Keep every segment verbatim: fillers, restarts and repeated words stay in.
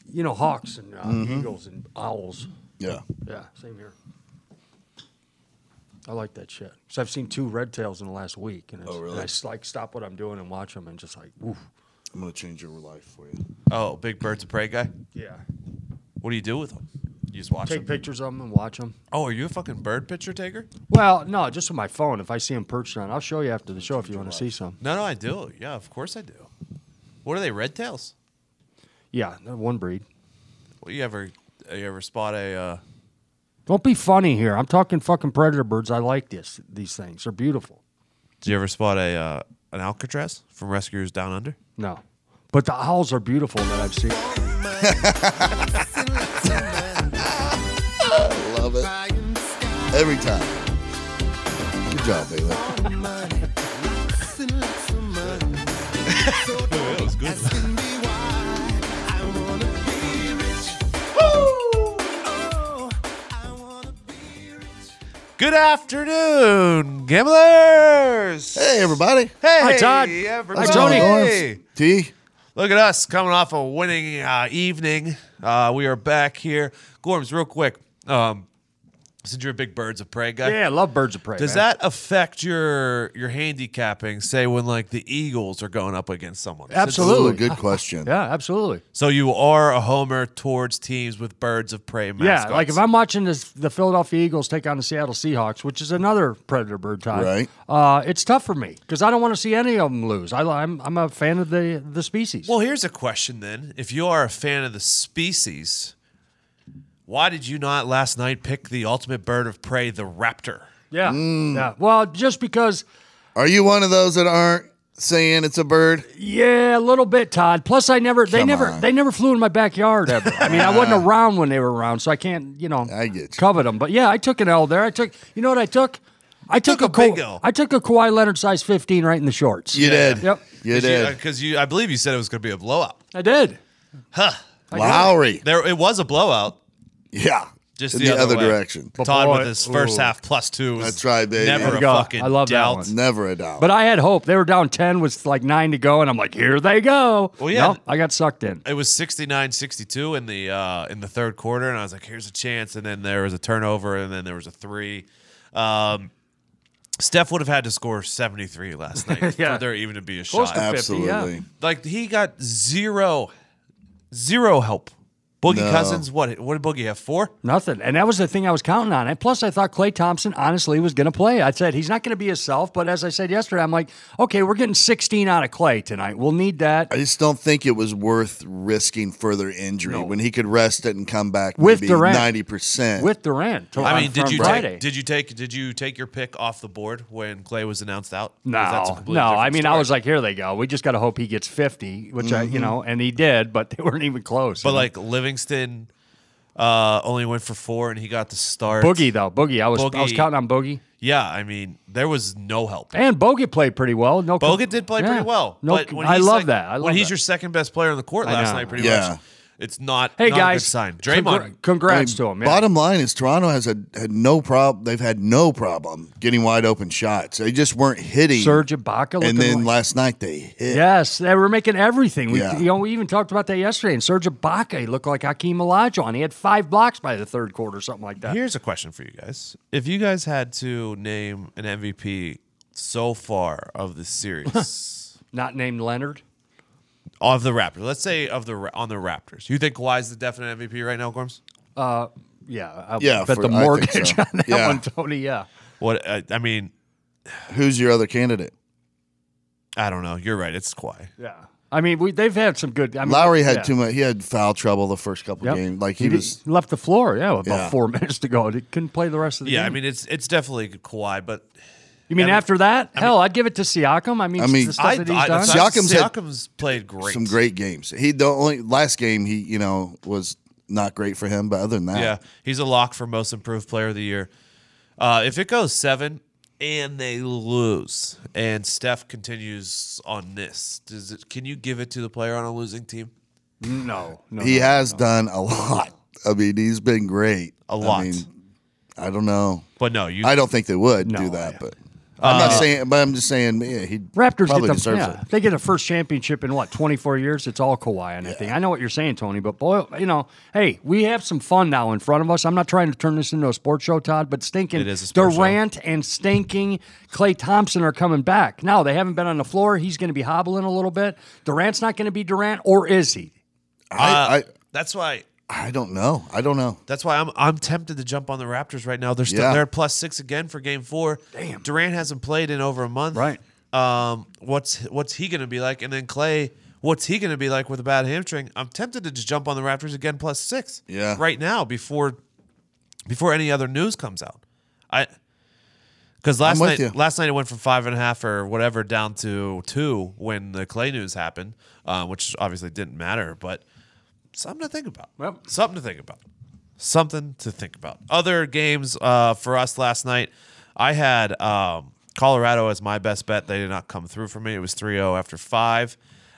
you know, hawks and uh, Mm-hmm. eagles and owls. Yeah. Yeah, same here. I like that shit. Because I've seen two red tails in the last week. And, it's, Oh, really? and I s- like stop what I'm doing and watch them and just like, oof. I'm going to change your life for you. Oh, big birds of prey guy. Yeah. What do you do with them? You just watch Take them. pictures of them and watch them. Oh, are you a fucking bird picture taker? Well, no, just with my phone. If I see them perched on, I'll show you after the show if you want to see some. No, no, I do. Yeah, of course I do. What are they? Red tails? Yeah, they're one breed. Well, you ever you ever spot a? Uh, Don't be funny here. I'm talking fucking predator birds. I like this. These things. They're beautiful. did you ever spot a uh, an Alcatraz from Rescuers Down Under? No. But the owls are beautiful that I've seen. I love it. Every time. Good job, Bailey. That was good. Good afternoon, gamblers. Hey, everybody. Hey, Hi, Todd. everybody. Hi, Tony. Lawrence. T. Look at us coming off a winning uh, evening. Uh, we are back here. Gorms, real quick. Um, since you're a big birds of prey guy, Yeah, I love birds of prey. does man. that affect your your handicapping? Say when like the Eagles are going up against someone. Absolutely. Ooh, good question. Yeah, absolutely. So you are a homer towards teams with birds of prey mascots. Yeah, like if I'm watching this, the Philadelphia Eagles take on the Seattle Seahawks, which is another predator bird type, Right. Uh, it's tough for me because I don't want to see any of them lose. I, I'm I'm a fan of the the species. Well, here's a question then. If you are a fan of the species, why did you not last night pick the ultimate bird of prey, the raptor? yeah, yeah. Well, just because, Are you one of those that aren't saying it's a bird? yeah, a little bit, Todd. Plus, I never, they Come never, on. they never flew in my backyard ever. I mean, I wasn't around when they were around, so I can't, you know, I get you. covet them. But yeah, I took an L there. I took, you know what I took? I took, took a, a big Ka- L. I took a Kawhi Leonard size fifteen right in the shorts. You did. Yep. You did. Because you, I believe you said it was going to be a blowout. I did. Huh. Lowry. There, it was a blowout. Yeah. Just in the the, other other way. direction. Todd boy, with his first ooh. half plus two. Was That's right, baby. Never There a we go. fucking I love that doubt. one. Never a doubt. But I had hope. They were down ten with like nine to go, and I'm like, here they go. Well, yeah. Nope, I got sucked in. It was sixty-nine sixty-two in the uh, in the third quarter, and I was like, "Here's a chance." And then there was a turnover, and then there was a three. Um, Steph would have had to score seventy-three last night Yeah. for there even to be a Close shot. to fifty, Absolutely. yeah. Like he got zero, zero help. Boogie No. Cousins, what? What did Boogie have? Four? Nothing. And that was the thing I was counting on. And plus, I thought Klay Thompson honestly was going to play. I said, he's not going to be himself. But as I said yesterday, I'm like, okay, we're getting sixteen out of Klay tonight. We'll need that I just don't think it was worth risking further injury No. when he could rest it and come back With maybe Durant. ninety percent. with Durant. to- I on- mean, did from you Friday. take? Did you take? Did you take your pick off the board when Clay was announced out? No, Because that's a completely no. different I mean, I story. was like, here they go. We just got to hope he gets fifty, which I, you know, and he did, but they weren't even close. But you know? like Livingston uh, only went for four, and he got the start. Boogie though, Boogie. I was I was Boogie. counting on Boogie, Yeah, I mean, there was no help. and Bogut played pretty well. No, Bogut did play yeah. pretty well. No, but when I he's love like- that. I love when he's that. your second best player on the court I last know. night, pretty Yeah. much, it's not. Hey not guys, a good sign. Draymond. congr- congrats to him. Yeah. Bottom line is Toronto has had, had no problem. They've had no problem getting wide open shots. They just weren't hitting. Serge Ibaka, looking and then like- last night they hit. Yes, they were making everything. We, Yeah. you know, we even talked about that yesterday. And Serge Ibaka, he looked like Hakeem Olajuwon. He had five blocks by the third quarter, something like that. Here's a question for you guys: if you guys had to name an M V P so far of the series Not named Leonard. of the Raptors, let's say of the Ra- on the Raptors, you think Kawhi's the definite M V P right now, Gorms? Uh, yeah, I Yeah, bet for- the I think mortgage so. on that Yeah. one, Tony. Yeah, What I, I mean, Who's your other candidate? I don't know. You're right. It's Kawhi. yeah. I mean, we they've had some good. I mean, Lowry had yeah. too much. He had foul trouble the first couple Yep. games. Like he, He, did- was. left the floor. Yeah, with about Yeah. four minutes to go. He couldn't play the rest of the Yeah, game. I mean, it's it's definitely Kawhi, but you mean I mean- after that? Hell, I'd give it to Siakam. I mean, I mean, the stuff I, that he's I, done. Siakam's had Siakam's played great. Some great games. He the only last game he you know was not great for him, but other than that, Yeah, he's a lock for most improved player of the year. Uh, if it goes seven and they lose, and Steph continues on this, does it? Can you give it to the player on a losing team? no, no, he no, has no. done a lot. I mean, he's been great. A lot. I mean, I don't know. But no, you. I don't think they would No, do that, I- but I'm not Uh, saying, but I'm just saying, yeah, he Raptors probably get deserves the, yeah, it. they get a first championship in what, twenty-four years? It's all Kawhi and everything. I know what you're saying, Tony, but boy, you know, hey, we have some fun now in front of us. I'm not trying to turn this into a sports show, Todd, but stinking It is a sports Durant and stinking Klay Thompson are coming back. Now, they haven't been on the floor. He's going to be hobbling a little bit. Durant's not going to be Durant, or is he? Uh, I, that's why. I, I don't know. I don't know. That's why I'm I'm tempted to jump on the Raptors right now. They're still Yeah. they're at plus six again for Game Four. Damn. Durant hasn't played in over a month. Right. Um. What's what's he going to be like? And then Clay, what's he going to be like with a bad hamstring? I'm tempted to just jump on the Raptors again plus six. Yeah. Right now before before any other news comes out. I. Because last I'm with night, you. last night it went from five and a half or whatever down to two when the Clay news happened, uh, which obviously didn't matter. But something to think about. Yep. Something to think about. Something to think about. Other games uh, for us last night, I had um, Colorado as my best bet. They did not come through for me. It was three oh after five.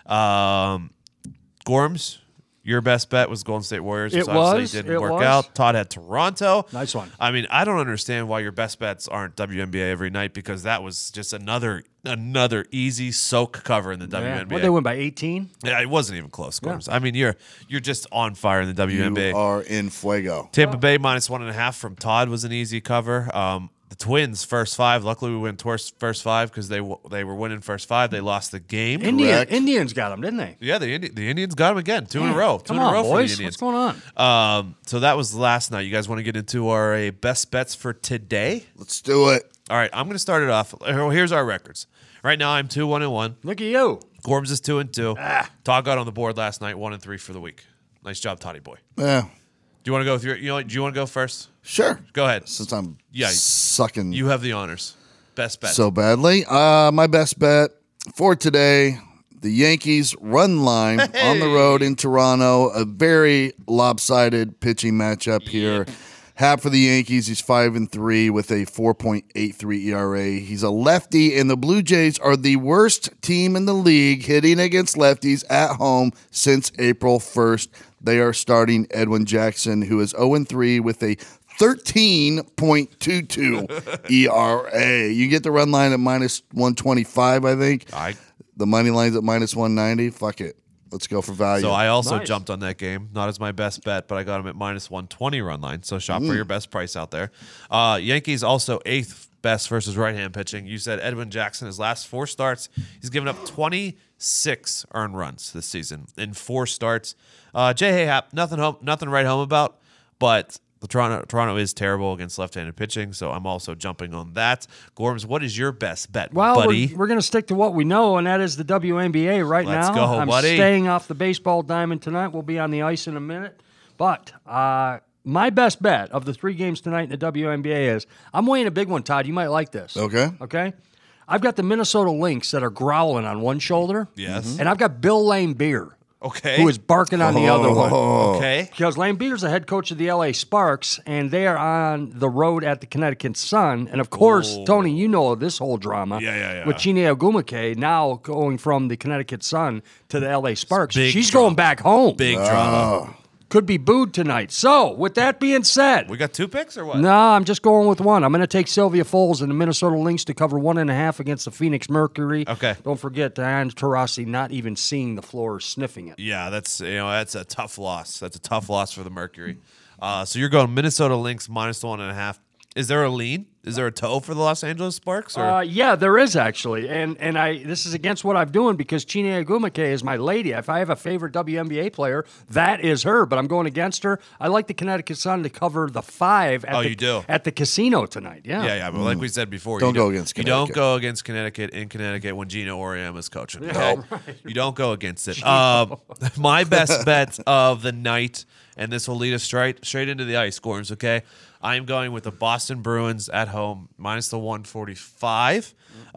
Um, Gorms, your best bet was Golden State Warriors. It which obviously was. didn't It work was. out. Todd had Toronto. Nice one. I mean, I don't understand why your best bets aren't W N B A every night because that was just another another easy soak cover in the W N B A. What, they win by eighteen? Yeah, it wasn't even close, Gorms. I mean, you're you're just on fire in the W N B A. You are in fuego. Tampa Bay minus one and a half from Todd was an easy cover. Um, the Twins first five. Luckily, we went towards first five because they w- they were winning first five. They lost the game. Indian, Correct. Indians got them, didn't they? Yeah, the Indi- the Indians got them again, two in a Yeah. row, two Come in on, a row boys. for the Indians. What's going on? Um, so that was last night. You guys want to get into our uh, best bets for today? Let's do it. All right, I'm going to start it off. Here's our records. Right now, I'm two one and one. Look at you. Gorms is two and two. Ah. Todd got on the board last night, one and three for the week. Nice job, Toddy boy. Yeah, Do you want to go with your? You know, do you want to go first? sure. Go ahead. Since I'm Yeah. sucking You have the honors. Best bet. so badly. Uh, my best bet for today, the Yankees run line on the road in Toronto. A very lopsided pitching matchup here. Half for the Yankees. He's five and three with a four point eight three E R A. He's a lefty, and the Blue Jays are the worst team in the league hitting against lefties at home since April first. They are starting Edwin Jackson, who is zero and three with a thirteen point two two E R A. You get the run line at minus one twenty-five, I think. I The money line's at minus one ninety. Fuck it. Let's go for value. So I also Nice. jumped on that game, not as my best bet, but I got him at minus one twenty run line. So shop Mm. for your best price out there. Uh, Yankees also eighth best versus right hand pitching. You said Edwin Jackson, his last four starts, he's given up twenty-six earned runs this season in four starts. Uh, J. Happ, nothing home, nothing right home about, but the Toronto Toronto is terrible against left-handed pitching, so I'm also jumping on that. Gorms, what is your best bet, Well, buddy? we're, we're going to stick to what we know, and that is the W N B A right Let's now. go, I'm buddy. staying off the baseball diamond tonight. We'll be on the ice in a minute. But uh, my best bet of the three games tonight in the W N B A is I'm weighing a big one, Todd. You might like this. Okay. Okay? I've got the Minnesota Lynx that are growling on one shoulder. Yes. And I've got Bill Lane Beer, Okay. who is barking on the other one. okay. Because Lane Beer's the head coach of the L A Sparks, and they are on the road at the Connecticut Sun. And, of course, Ooh. Tony, you know this whole drama Yeah, yeah, yeah. with Chinyere Ogumake now going from the Connecticut Sun to the L A Sparks. big She's drama. going back home. Big drama. Could be booed tonight. So, with that being said, We got two picks or what? no, I'm just going with one. I'm going to take Sylvia Foles and the Minnesota Lynx to cover one and a half against the Phoenix Mercury. Okay. Don't forget Diane Taurasi not even seeing the floor, sniffing it. Yeah, that's you know that's a tough loss. That's a tough loss for the Mercury. Uh, so you're going Minnesota Lynx minus the one and a half. Is there a lean? Is there a toe for the Los Angeles Sparks? Or Uh, yeah, there is actually, and and I this is against what I'm doing because Chinyere Ogumake is my lady. If I have a favorite W N B A player, that is her. But I'm going against her. I like the Connecticut Sun to cover the five. At Oh, the, you do? at the casino tonight. Yeah, yeah, yeah, but like we said before, Don't you go against You don't Connecticut. go against Connecticut in Connecticut when Gino Auriemma is coaching. Okay? You don't go against it. Um, my best bet of the night, and this will lead us straight straight into the ice Gorms. Okay, I am going with the Boston Bruins at home minus the one forty-five.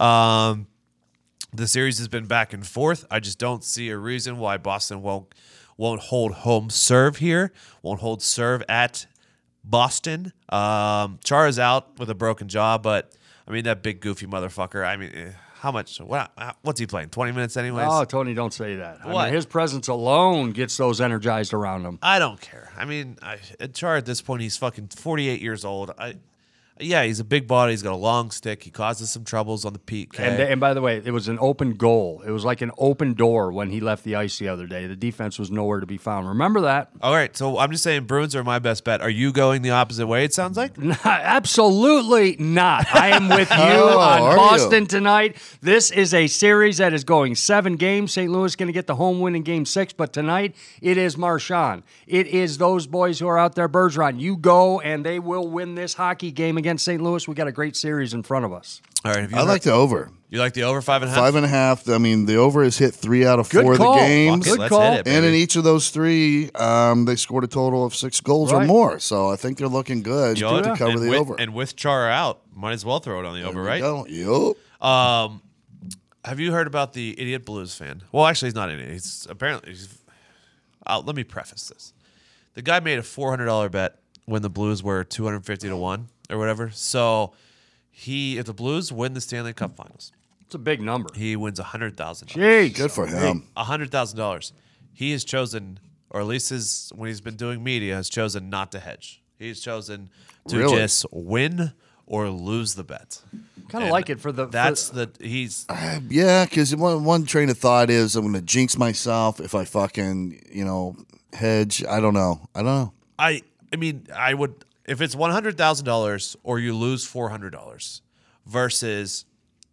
Um, the series has been back and forth. I just don't see a reason why Boston won't won't hold home serve here. Won't hold serve at Boston. Um, Chara's out with a broken jaw, but I mean that big goofy motherfucker. I mean, eh, how much? What? What's he playing? Twenty minutes, anyways. Oh, Tony, don't say that. I What? mean, his presence alone gets those energized around him. I don't care. I mean, I, Chara at this point, he's fucking forty-eight years old. I, Yeah, he's a big body. He's got a long stick. He causes some troubles on the P K. And, and by the way, it was an open goal. It was like an open door when he left the ice the other day. The defense was nowhere to be found. Remember that? All right, so I'm just saying Bruins are my best bet. Are you going the opposite way, it sounds like? Absolutely not. I am with you Oh, on are Boston you? tonight. This is a series that is going seven games. Saint Louis going to get the home win in game six, but tonight it is Marchand. It is those boys who are out there, Bergeron. You go, and they will win this hockey game against Saint Louis. We got a great series in front of us. All right, have you I heard- like the over. You like the over five and a half? Five and a half. I mean, the over has hit three out of Good four call. of the games. Good Let's call. hit it, And in baby. each of those three, um, they scored a total of six goals or Right. more. So I think they're looking good You know to what? cover and the with, over. And with Chara out, might as well throw it on the over, right? Go. Yup. Um, have you heard about the idiot Blues fan? Well, actually, he's not an idiot. He's apparently. He's, uh, let me preface this: the guy made a four hundred dollar bet when the Blues were two hundred fifty to one or whatever. So he, if the Blues win the Stanley Cup Finals, It's a big number. he wins a hundred thousand. Jeez. Good for him. A hundred thousand dollars. He has chosen, or at least his when he's been doing media, has chosen not to hedge. He's chosen to Really? just win or lose the bet. Kind of And like it for the. for- That's the he's. Uh, yeah, because one, one train of thought is I'm going to jinx myself if I fucking, you know, hedge. I don't know. I don't know. I I mean I would if it's one hundred thousand dollars or you lose four hundred dollars versus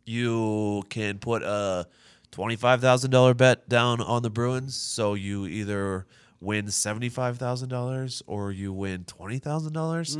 you can put a twenty five thousand dollar bet down on the Bruins, so you either win seventy five thousand dollars or you win twenty thousand dollars.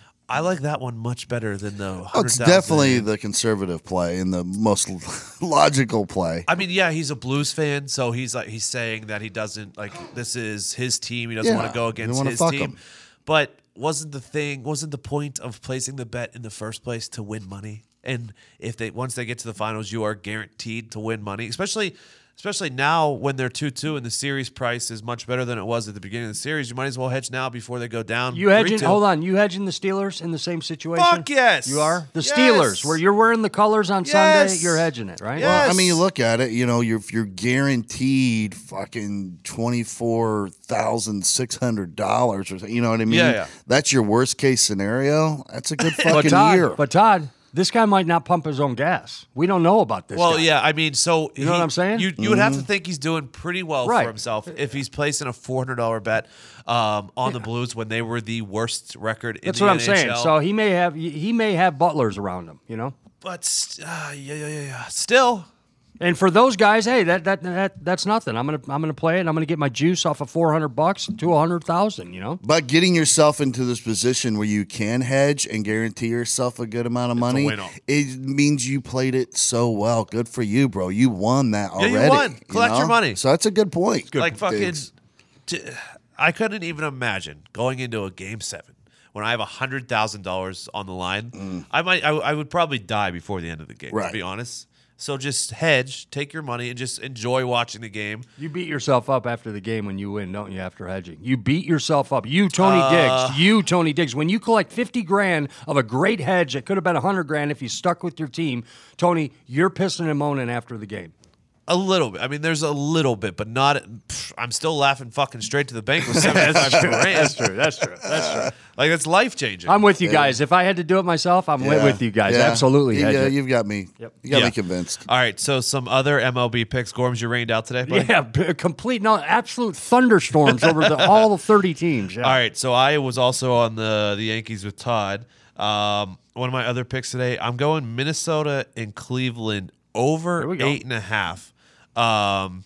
I like that one much better than the. Oh, hundred it's thousand. definitely the conservative play and the most logical play. I mean, yeah, he's a Blues fan, so he's like he's saying that he doesn't like this is his team. He doesn't Yeah, want to go he against don't wanna his fuck team. him. But wasn't the thing wasn't the point of placing the bet in the first place to win money? And if they once they get to the finals, you are guaranteed to win money, especially especially now when they're two two and the series price is much better than it was at the beginning of the series. You might as well hedge now before they go down. You hedging? three two. Hold on. You hedging the Steelers in the same situation? Fuck yes. You are the Yes. Steelers, where you're wearing the colors on Yes. Sunday. You're hedging it, right? Yeah. Well, I Yes. mean, you look at it, you know, you're you're guaranteed fucking twenty four thousand six hundred dollars or something. You know what I mean? Yeah, yeah. That's your worst case scenario. That's a good But fucking Todd, year. but Todd, this guy might not pump his own gas. We don't know about this. Well, guy. yeah, I mean, so You know what I'm saying? You you would have to think he's doing pretty well Right. for himself if he's placing a four hundred dollar bet um, on the Blues when they were the worst record in That's the what I'm N H L. saying. So he may have he may have butlers around him, you know. but st- uh, yeah, yeah, yeah, yeah. Still, And for those guys, hey, that that, that that's nothing. I'm gonna I'm gonna play it. I'm gonna get my juice off of four hundred bucks to a hundred thousand. You know. But getting yourself into this position where you can hedge and guarantee yourself a good amount of money, win-all. it means you played it so well. Good for you, bro. You won that Yeah, you already. won. Collect your know? money. So that's a good point. like fucking, Diggs. t- I couldn't even imagine going into a game seven when I have a hundred thousand dollars on the line. I might, I, I would probably die before the end of the game. To Right. be honest. So just hedge, take your money, and just enjoy watching the game. You beat yourself up after the game when you win, don't you? After hedging, you beat yourself up. You, Tony Uh, Diggs. You, Tony Diggs. When you collect fifty grand of a great hedge that could have been a hundred grand if you stuck with your team, Tony, you're pissing and moaning after the game. A little bit. I mean, there's a little bit, but not. Pff, I'm still laughing fucking straight to the bank with seventy-five grand. That's true. That's true. That's true. Like that's life changing. I'm with you guys. If I had to do it myself, I'm Yeah. with you guys. Yeah. Absolutely. You, hedge uh, it. you've got me. Yep. You got Yeah. me convinced. All right. So some other M L B picks. Gorms, you rained out today, buddy? Yeah, b- complete, no, absolute thunderstorms over the, all the thirty teams. Yeah. All right. So I was also on the the Yankees with Todd. Um, one of my other picks today. I'm going Minnesota and Cleveland There over we go. eight and a half. Um,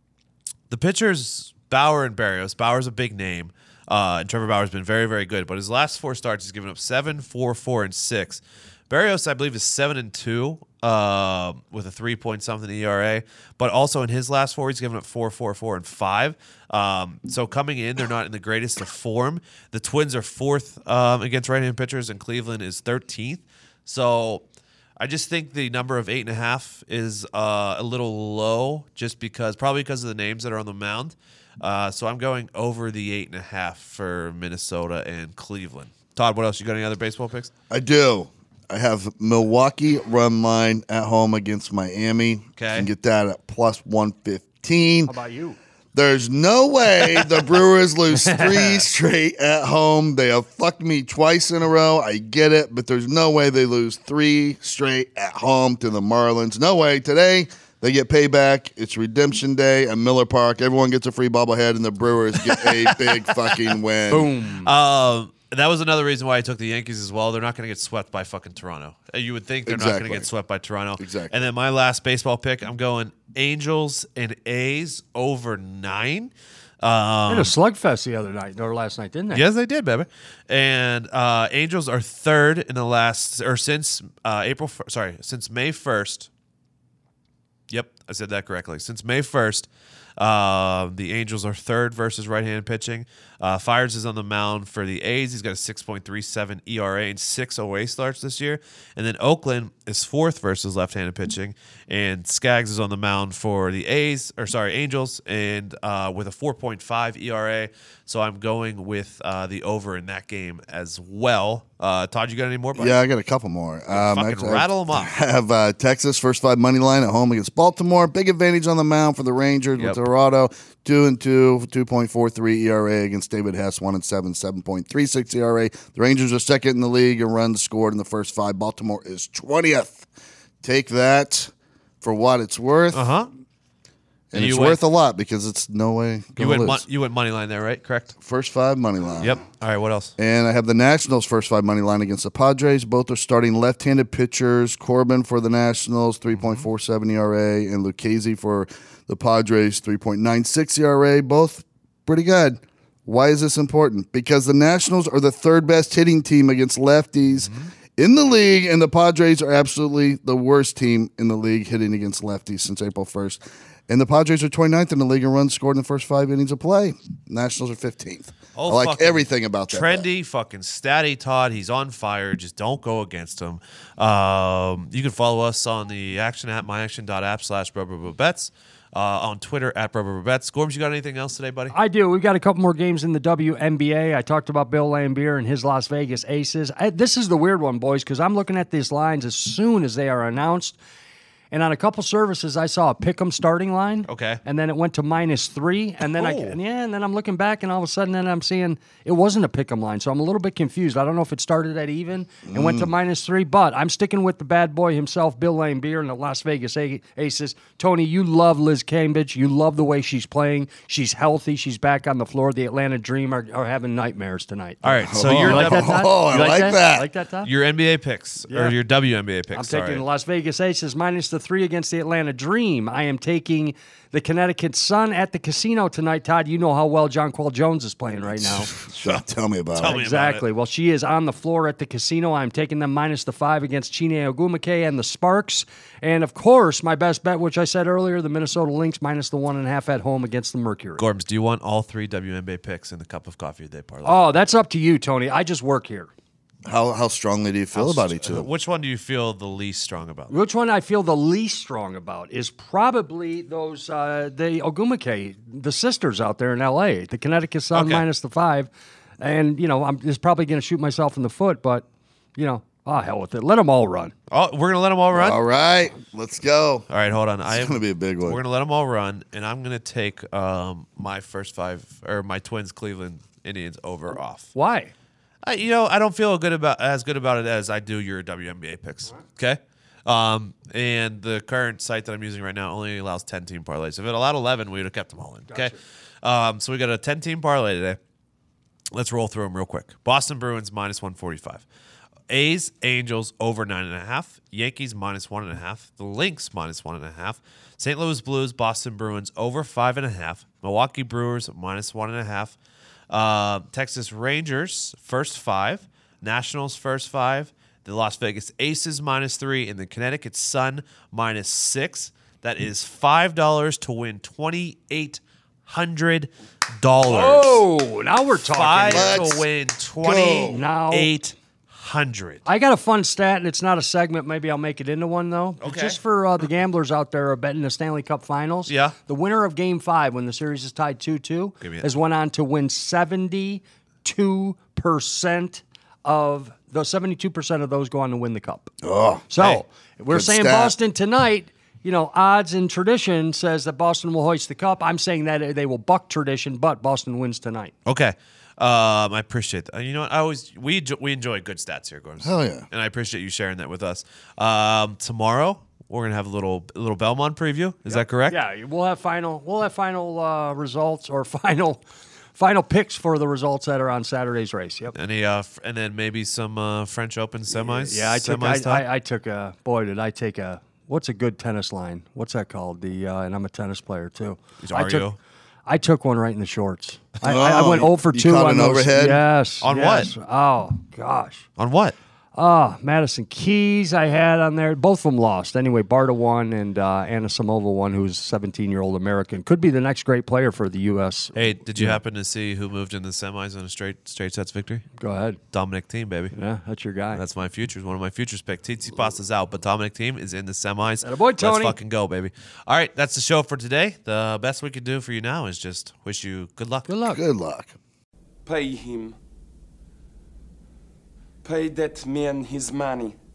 the pitchers Bauer and Barrios. Bauer's a big name. Uh, and Trevor Bauer's been very, very good. But his last four starts, he's given up seven, four, four, and six. Barrios, I believe, is seven and two uh, with a three point something E R A. But also in his last four, he's given up four, four, four, and five. Um, so coming in, they're not in the greatest of form. The Twins are fourth um, against right-handed pitchers, and Cleveland is thirteenth. So I just think the number of eight and a half is uh, a little low, just because probably because of the names that are on the mound. Uh, so I'm going over the eight and a half for Minnesota and Cleveland. Todd, what else? You got any other baseball picks? I do. I have Milwaukee run line at home against Miami. Okay. You can get that at plus one fifteen. How about you? There's no way the Brewers lose three straight at home. They have fucked me twice in a row. I get it, but there's no way they lose three straight at home to the Marlins. No way. Today, they get payback. It's redemption day at Miller Park. Everyone gets a free bobblehead, and the Brewers get a big fucking win. Boom. Um, that was another reason why I took the Yankees as well. They're not going to get swept by fucking Toronto. You would think they're not Exactly. going to get swept by Toronto. Exactly. And then my last baseball pick, I'm going Angels and A's over nine. Um, They had a slugfest the other night or last night, didn't they? Yes, they did, baby. And uh, Angels are third in the last, or since uh, April, fir- sorry, since May first. Yep, I said that correctly. Since May first, uh, the Angels are third versus right-handed pitching. Uh, Fires is on the mound for the A's. He's got a six point three seven E R A and six O A starts this year. And then Oakland is fourth versus left-handed pitching. And Skaggs is on the mound for the A's, or sorry, Angels, and uh, with a four point five E R A. So I'm going with uh, the over in that game as well. Uh, Todd, you got any more? buddy? Yeah, I got a couple more. Um, fucking actually, rattle 'em I off. have uh, Texas first five money line at home against Baltimore. Big advantage on the mound for the Rangers Yep. with Dorado. Two and two, two point four three E R A against David Hess. One and seven, seven point three six E R A. The Rangers are second in the league in runs scored in the first five. Baltimore is twentieth. Take that for what it's worth, Uh huh. and you it's went- worth a lot because it's no way You gonna went lose. mon- you went money line there, right? Correct. First five money line. Yep. All right. What else? And I have the Nationals first five money line against the Padres. Both are starting left-handed pitchers. Corbin for the Nationals, three point four seven E R A, and Lucchesi for the Padres, three point nine six E R A. Both pretty good. Why is this important? Because the Nationals are the third best hitting team against lefties in the league, and the Padres are absolutely the worst team in the league hitting against lefties since April first. And the Padres are twenty-ninth in the league in runs scored in the first five innings of play. Nationals are fifteenth. Oh, I like fucking everything about that. bet. Trendy, fucking statty Todd. He's on fire. Just don't go against him. Um, you can follow us on the action at myaction.app slash bets. Uh, on Twitter at bets. Gorms, you got anything else today, buddy? I do. We've got a couple more games in the W N B A. I talked about Bill Laimbeer and his Las Vegas Aces. I, this is the weird one, boys, because I'm looking at these lines as soon as they are announced. And on a couple services, I saw a pick'em starting line. Okay. And then it went to minus three. And then I Oh. and yeah, and then I'm looking back, and all of a sudden, then I'm seeing it wasn't a pick'em line. So I'm a little bit confused. I don't know if it started at even and went to minus three, but I'm sticking with the bad boy himself, Bill Laimbeer, and the Las Vegas A- Aces. Tony, you love Liz Cambridge. You love the way she's playing. She's healthy. She's back on the floor. The Atlanta Dream are, are having nightmares tonight. All right. So Oh, your You like that, Todd? Oh, I You like that? that. You like that, Todd? your N B A picks Yeah. or your W N B A picks. I'm sorry. taking the Las Vegas Aces minus the three against the Atlanta Dream. I am taking the Connecticut Sun at the casino tonight. Todd, you know how well Jonquil Jones is playing right now. Sure, tell me about Tell it. me. Exactly. Well, she is on the floor at the casino. I'm taking them minus the five against Chine Ogumake and the Sparks. And, of course, my best bet, which I said earlier, the Minnesota Lynx minus the one and a half at home against the Mercury. Gorms, do you want all three W N B A picks in the cup of coffee a day parlay? Oh, that's up to you, Tony. I just work here. How how strongly do you feel about each of them? Which one do you feel the least strong about? Which one I feel the least strong about is probably those uh, the Ogumake, the sisters out there in L A, the Connecticut Sun Okay. minus the five, and you know I'm just probably going to shoot myself in the foot, but you know, ah, hell with it, let them all run. Oh, we're gonna let them all run. All right, let's go. All right, hold on. I It's am gonna be a big one. We're gonna let them all run, and I'm gonna take um, my first five or my Twins Cleveland Indians over off. Why? I, you know, I don't feel good about as good about it as I do your W N B A picks. Okay, um, and the current site that I'm using right now only allows ten team parlays. If it allowed eleven, we would have kept them all in. Okay, um, so we got a ten team parlay today. Let's roll through them real quick. Boston Bruins minus one forty-five. A's, Angels over nine and a half. Yankees minus one and a half. The Lynx minus one and a half. Saint Louis Blues, Boston Bruins over five and a half. Milwaukee Brewers minus one and a half. Uh, Texas Rangers first five. Nationals first five. The Las Vegas Aces minus three, and the Connecticut Sun minus six. That is five dollars to win twenty eight hundred dollars. Oh, now we're talking. Five Let's to win twenty Now- eight hundred. I got a fun stat, and it's not a segment. Maybe I'll make it into one, though. But Okay. Just for uh, the gamblers out there who are betting the Stanley Cup Finals. Yeah. The winner of Game five, when the series is tied two two, Give me that. has went on to win seventy-two percent of those seventy-two percent of those go on to win the Cup. Oh, So Hey, we're good saying stat. Boston tonight. you know, odds and tradition says that Boston will hoist the cup. I'm saying that they will buck tradition, but Boston wins tonight. Okay. Um, I appreciate that. You know what? I always we we enjoy good stats here, Gordon. Hell yeah. And I appreciate you sharing that with us. Um, tomorrow we're gonna have a little a little Belmont preview. Is that correct? Yeah, we'll have final we'll have final uh, results or final final picks for the results that are on Saturday's race. Yep. Any uh, f- and then maybe some uh, French Open semis. Yeah, I took semis I, I, I took a boy did I take a what's a good tennis line? What's that called? The uh, and I'm a tennis player too. Is I Ario? took I took one right in the shorts. I, Oh, I, I went you- zero for you two caught on an those. overhead? Yes. On yes. what? Oh gosh. On what? Ah, Madison Keys I had on there. Both of them lost. Anyway, Barta won and uh, Anna Samova won, who's a seventeen-year-old American. Could be the next great player for the U S. Hey, did you happen to see who moved into the semis on a straight straight sets victory? Go ahead. Dominic Thiem, baby. Yeah, that's your guy. That's my futures. One of my futures pick. Tsitsipas out, but Dominic Thiem is in the semis. Attaboy, Tony. Let's fucking go, baby. All right, that's the show for today. The best we can do for you now is just wish you good luck. Good luck. Good luck. Pay him. Pay that man his money.